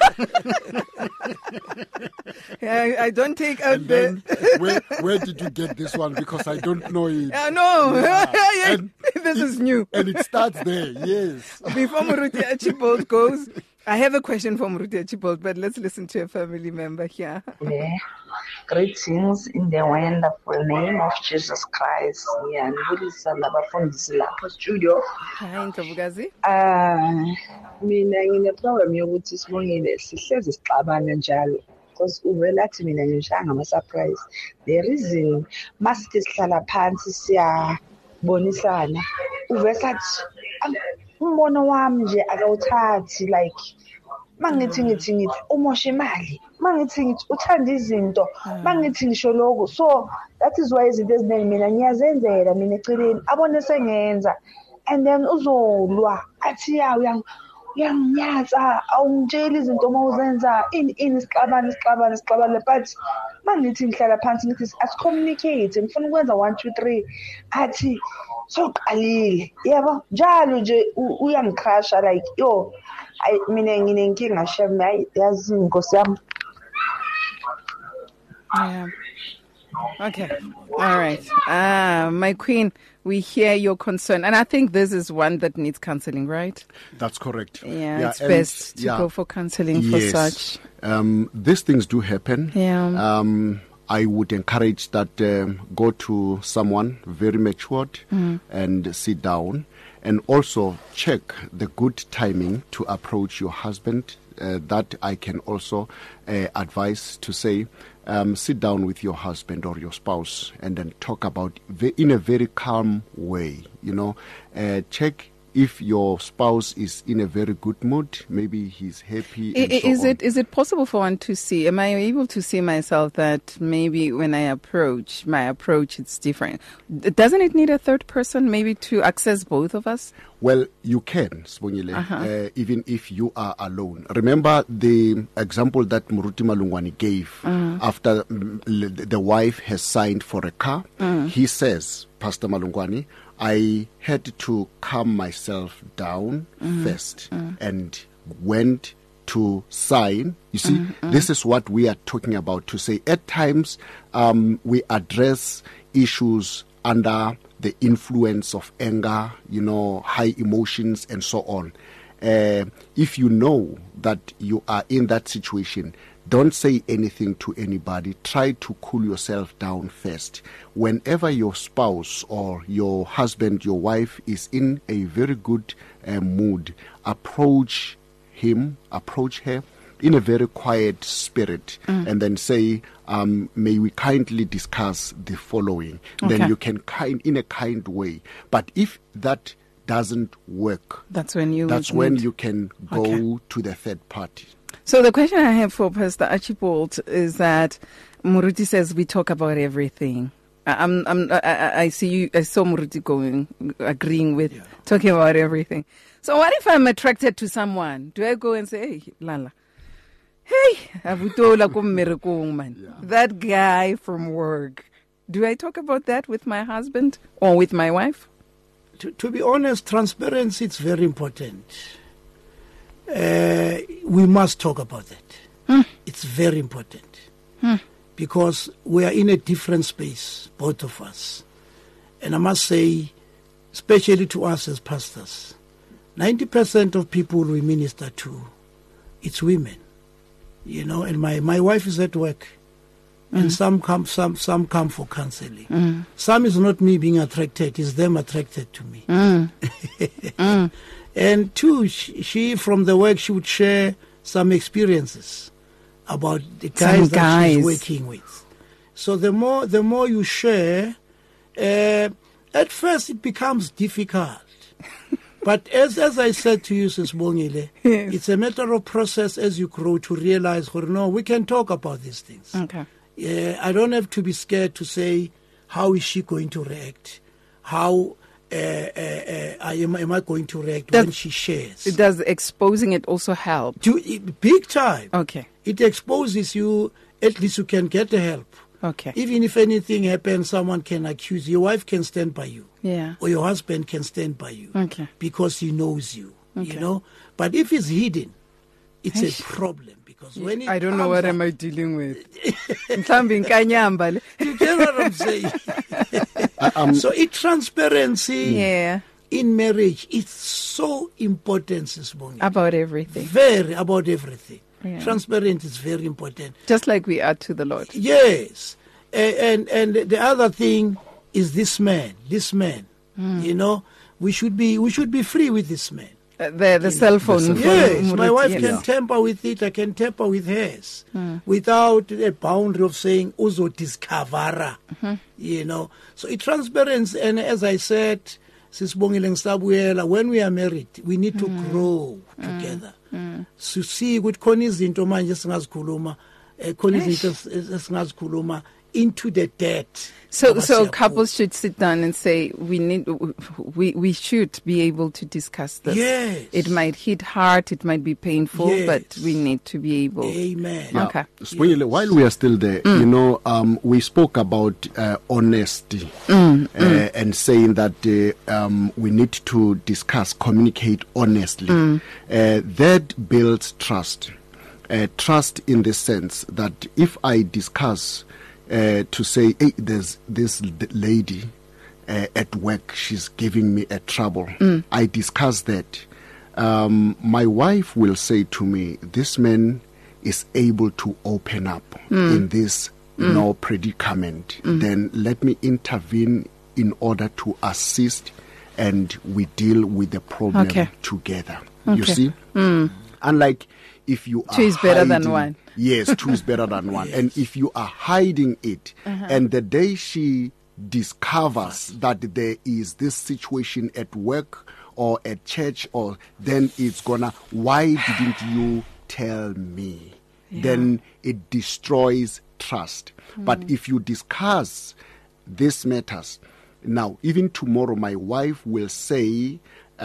I don't take out
And then, where did you get this one? Because I don't know it.
No.
Yeah.
This is new.
And it starts there, yes.
Before Muruti Archibald goes, I have a question for Muruti Archibald, but let's listen to a family member here.
Yeah. Greetings in the wonderful name of Jesus Christ. Ngiyangibulisa labafundisi lapho studio.
Hi, Ntobukazi.
Mina ngine-problem yokuthi Sibongile sihlezi sixabana njalo. Because uvela athi mina ngishaya ngama-surprise. The reason masithi sihlala phansi siyabonisana, uvela athi umbono wami nje akawuthathi, like mangithi umosha imali, mangithi uthanda izinto, mangithi ngisho lokho. So that is why izinto eziningi mina ngiyazenzela mina eceleni abone sengenza, and then uzolwa athi uyanginyatsa awungitsheli izinto mawuzenza ini sixabane, but mangithi ngihlala phansi ngithi asicommunicate, ngifuna ukwenza 1 2 3, athi soqalile, yebo njalo nje uyangikrasha like yo mina nginenkinga shem, yazi Nkosi yami.
Yeah. Okay. All right. My queen, we hear your concern. And I think this is one that needs counseling, right?
That's correct.
Yeah, it's best to go for counseling for such.
These things do happen.
Yeah.
I would encourage that go to someone very matured and sit down, and also check the good timing to approach your husband. That I can also advise to say, sit down with your husband or your spouse and then talk about in a very calm way. Check if your spouse is in a very good mood, maybe he's happy.
Is it possible for one to see? Am I able to see myself that maybe when I approach, my approach is different? Doesn't it need a third person maybe to access both of us?
Well, you can, Sibongile, even if you are alone. Remember the example that Muruti Malungwani gave after the wife has signed for a car. He says, Pastor Malungwani, I had to calm myself down first and went to sign. You see, this is what we are talking about, to say at times we address issues under the influence of anger, high emotions and so on. If you know that you are in that situation, don't say anything to anybody. Try to cool yourself down first. Whenever your spouse or your husband, your wife is in a very good mood, approach him, approach her in a very quiet spirit, and then say, may we kindly discuss the following.
Okay.
Then you can in a kind way. But if that doesn't work,
that's when you
can go to the third party.
So the question I have for Pastor Archibald is that Muruti says we talk about everything. I saw Muruti agreeing with talking about everything. So what if I'm attracted to someone? Do I go and say, hey, Lala, hey, that guy from work? Do I talk about that with my husband or with my wife?
To be honest, transparency is very important. We must talk about that. It's very important because we are in a different space, both of us. And I must say, especially to us as pastors, 90% of people we minister to, it's women, and my wife is at work, and some come for counseling. Some is not me being attracted, it's them attracted to me. And two, she from the work, she would share some experiences about the guys that
guys.
she's working with. So the more you share, at first it becomes difficult. But as I said to you, Sis Bongile,
Yes.
it's a matter of process as you grow to realize, no, we can talk about these things.
Okay.
I don't have to be scared to say, how is she going to react? How am I going to react when she shares?
Does exposing it also help?
Big time.
Okay.
It exposes you, at least you can get the help.
Okay.
Even if anything happens, someone can accuse you. Your wife can stand by you.
Yeah.
Or your husband can stand by you.
Okay.
Because he knows you.
Okay.
You know? But if it's hidden, it's a problem. Because when it
I don't know
comes
what
up-
am I dealing with. Mhlambi inkanyamba le.
You get what I'm saying? So transparency in marriage, it's so important, Sis Bongi.
About everything.
Very, about everything.
Yeah.
Transparent is very important.
Just like we are to the Lord.
Yes. And the other thing is this man. You know, we should be free with this man.
The cell phone.
Yes, my wife
Yes.
can tamper with it. I can tamper with hers without a boundary of saying uzo discovera. You know, so it transparency. And as I said, when we are married, we need to grow together. To see with khona izinto manje singazikhuluma, khona izinto singazikhuluma into the debt.
So couples should sit down and say we should be able to discuss this.
Yes.
It might hit hard, it might be painful,
Yes.
but we need to be able.
Amen.
Yeah.
Okay.
Swingile, while we are still there, you know, we spoke about honesty and saying that we need to discuss, communicate honestly. That builds trust. Trust in the sense that if I discuss to say, hey, there's this lady at work, she's giving me a trouble. I discuss that. My wife will say to me, this man is able to open up in this predicament. Then let me intervene in order to assist and we deal with the problem together. You see? Unlike if you are
two is better than
hiding-
one.
Yes, two is better than one. And if you are hiding it, and the day she discovers that there is this situation at work or at church, or then it's gonna, why didn't you tell me? Then it destroys trust. But if you discuss these matters, now even tomorrow my wife will say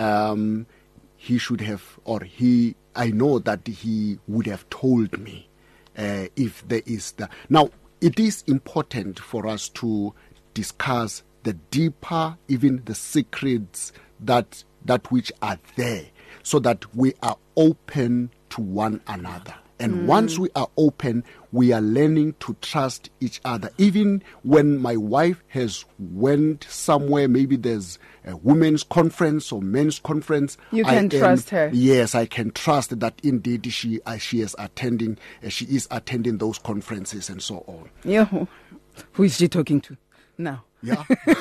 he should have, or I know that he would have told me if there is that. Now, it is important for us to discuss the deeper, even the secrets that which are there, so that we are open to one another. And once we are open, we are learning to trust each other. Even when my wife has went somewhere, maybe there's a women's conference or men's conference.
You can trust her.
Yes, I can trust that indeed she is attending those conferences and so on.
Yeah. Who is she talking to now?
Yeah.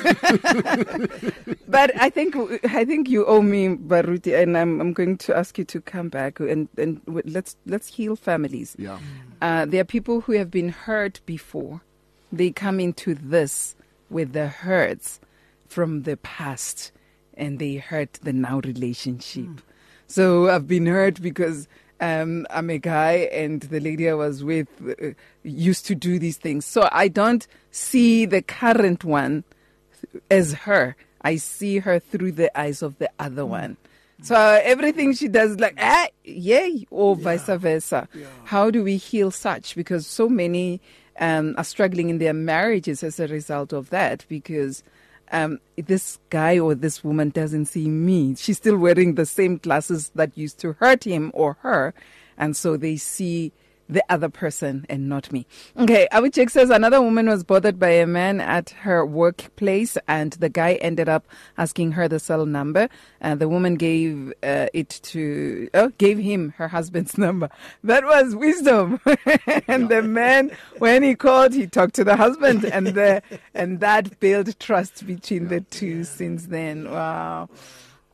But I think you owe me, Baruti, and I'm going to ask you to come back and let's heal families.
Yeah.
There are people who have been hurt before. They come into this with the hurts from the past, and they hurt the now relationship. So I've been hurt because I'm a guy and the lady I was with used to do these things. So I don't see the current one as her. I see her through the eyes of the other one. So everything she does like, yay, or vice versa. Yeah. How do we heal such? Because so many are struggling in their marriages as a result of that, because this guy or this woman doesn't see me. She's still wearing the same glasses that used to hurt him or her. And so they see the other person and not me. Okay, Awichek says another woman was bothered by a man at her workplace, and the guy ended up asking her the cell number. The woman gave gave him her husband's number. That was wisdom. And the man, when he called, he talked to the husband, and that built trust between the two since then. Wow.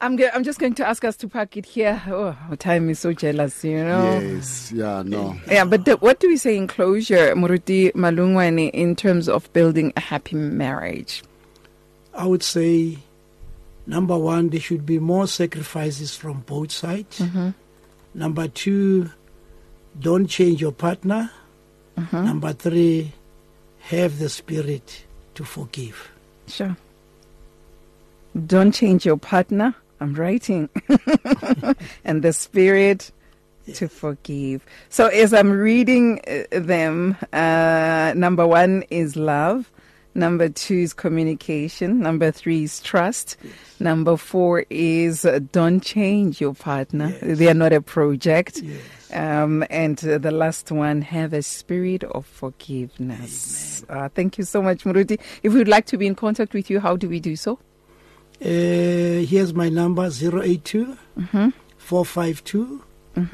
I'm just going to ask us to park it here. Oh, time is so jealous, you know.
Yes, yeah, no.
Yeah, but what do we say in closure, Moruti Malungwane, in terms of building a happy marriage?
I would say, number one, there should be more sacrifices from both sides.
Mm-hmm.
Number two, don't change your partner.
Mm-hmm.
Number three, have the spirit to forgive.
Sure. Don't change your partner. I'm writing. And the spirit to forgive. So as I'm reading them, number one is love. Number two is communication. Number three is trust. Yes. Number four is don't change your partner. Yes. They are not a project.
Yes.
And the last one, have a spirit of forgiveness. Thank you so much, Moruti. If we would like to be in contact with you, how do we do so?
Here's my number, 082 452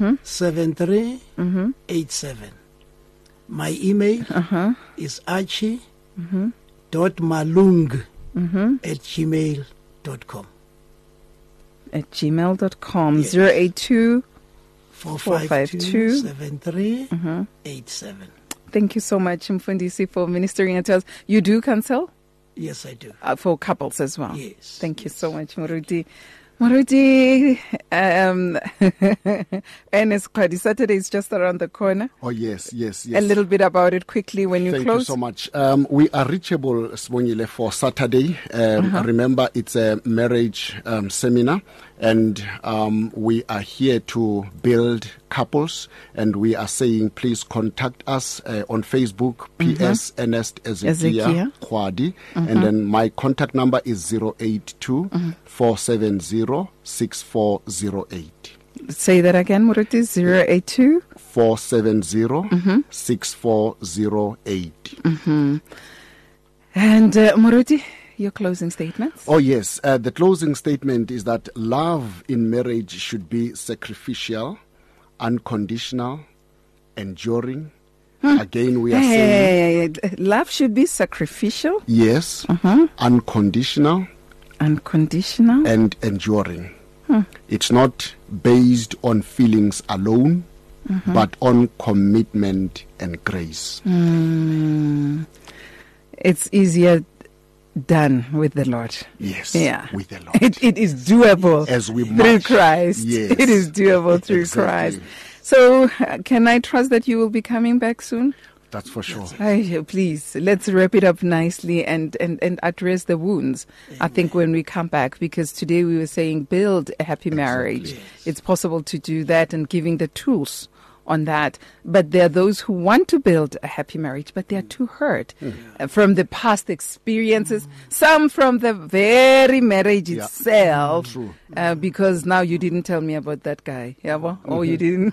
7387. My email is archie.malung at gmail.com.
At gmail.com. Yes. 082
452 7387.
Thank you so much, Mfundisi, for ministering to us. You do counsel?
Yes, I do.
For couples as well?
Yes.
Thank you so much, Moruti. Moruti, Ernest Qadi, Saturday is just around the corner.
Oh, yes.
A little bit about it quickly when you
close.
Thank
you so much. We are reachable, Sibongile, for Saturday. Remember, it's a marriage seminar, and we are here to build couples, and we are saying please contact us on Facebook, PS Ernest Ezekiel Qadi, and then my contact number is 082 470 6408.
Say that again, Moruti. 082
470 6408.
And Moruti, your closing statements?
Oh, yes. The closing statement is that love in marriage should be sacrificial, unconditional, enduring. Again, we are saying...
Love should be sacrificial?
Yes. Unconditional.
Unconditional.
And enduring. It's not based on feelings alone, but on commitment and grace.
It's easier done with the Lord.
Yes, with the Lord.
It is doable
as we
through Christ.
Yes.
It is doable through Christ. So can I trust that you will be coming back soon?
That's for sure.
Please, let's wrap it up nicely and address the wounds. Amen. I think when we come back, because today we were saying build a happy marriage. Yes. It's possible to do that and giving the tools on that. But there are those who want to build a happy marriage, but they are too hurt from the past experiences, some from the very marriage itself, because now you didn't tell me about that guy, or you didn't.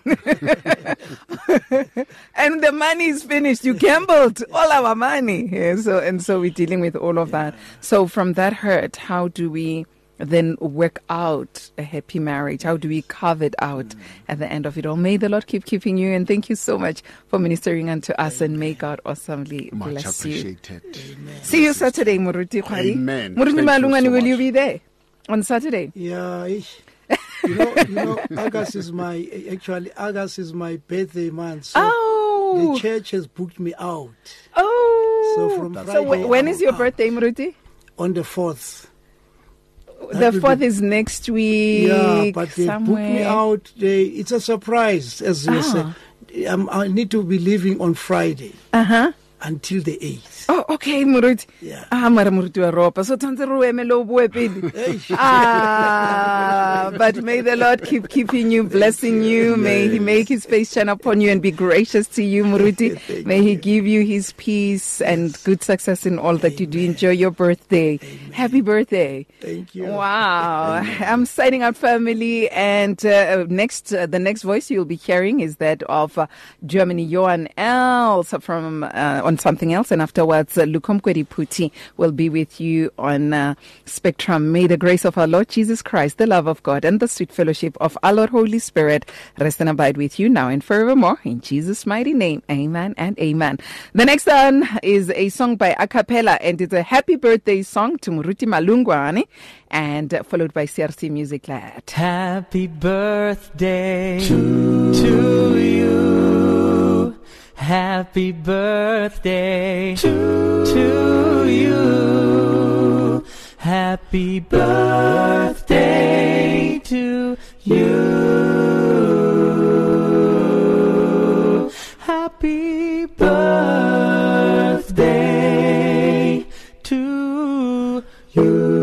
And the money is finished. You gambled all our money. So we're dealing with all of that. So from that hurt, how do we then work out a happy marriage? How do we carve it out at the end of it all? May the Lord keep keeping you, and thank you so much for ministering unto us, and may God awesomely bless you.
Amen.
See you Saturday, Moruti Qadi.
Amen.
Moruti Malungwane, will you be there on Saturday?
Yeah. You know, August is my birthday month. So the church has booked me out. So from Friday.
So when is your birthday, Moruti?
On the 4th.
The 4th is next week.
Yeah, but they
somewhere.
booked me out. It's a surprise, as you said. I need to be leaving on Friday until the 8th.
Oh, okay, Moruti.
Yeah.
Mara Moruti wa ropa. So tante rueme lo bue pedi. But may the Lord keep keeping you, blessing you. May He make His face shine upon you and be gracious to you, Moruti. May He give you His peace and good success in all that you do. Enjoy your birthday. Happy birthday.
Thank you.
Wow. I'm signing out, family. And the next voice you'll be hearing is that of Germany, Johan Els from on something else. And afterwards, Lukomkwedi Puti will be with you on Spectrum. May the grace of our Lord Jesus Christ, the love of God, and the sweet fellowship of our Lord Holy Spirit rest and abide with you now and forevermore. In Jesus' mighty name, amen and amen. The next one is a song by a cappella, and it's a happy birthday song to Muruti Malungwane, and followed by CRC Music Lad.
Happy birthday to you. Happy birthday to you. Happy birthday to you. Happy birthday to you.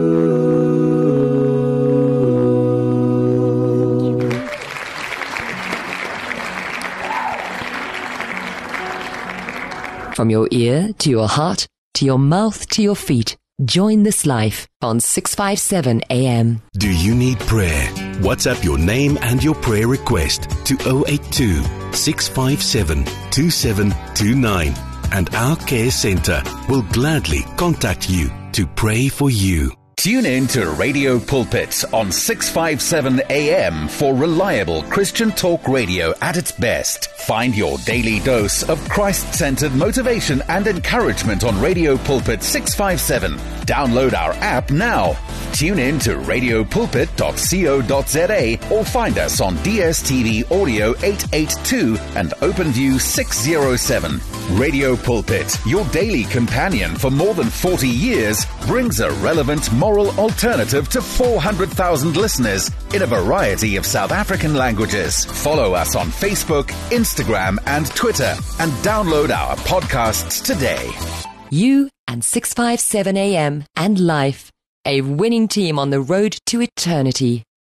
From your ear to your heart, to your mouth, to your feet, join this life on 657 AM.
Do you need prayer? WhatsApp your name and your prayer request to 082 657 2729 and our care center will gladly contact you to pray for you.
Tune in to Radio Pulpit on 657 AM for reliable Christian talk radio at its best. Find your daily dose of Christ-centered motivation and encouragement on Radio Pulpit 657. Download our app now. Tune in to radiopulpit.co.za or find us on DSTV Audio 882 and OpenView 607. Radio Pulpit, your daily companion for more than 40 years, brings a relevant moral alternative to 400,000 listeners in a variety of South African languages. Follow us on Facebook, Instagram and Twitter and download our podcasts today.
You and 657 AM and Life, a winning team on the road to eternity.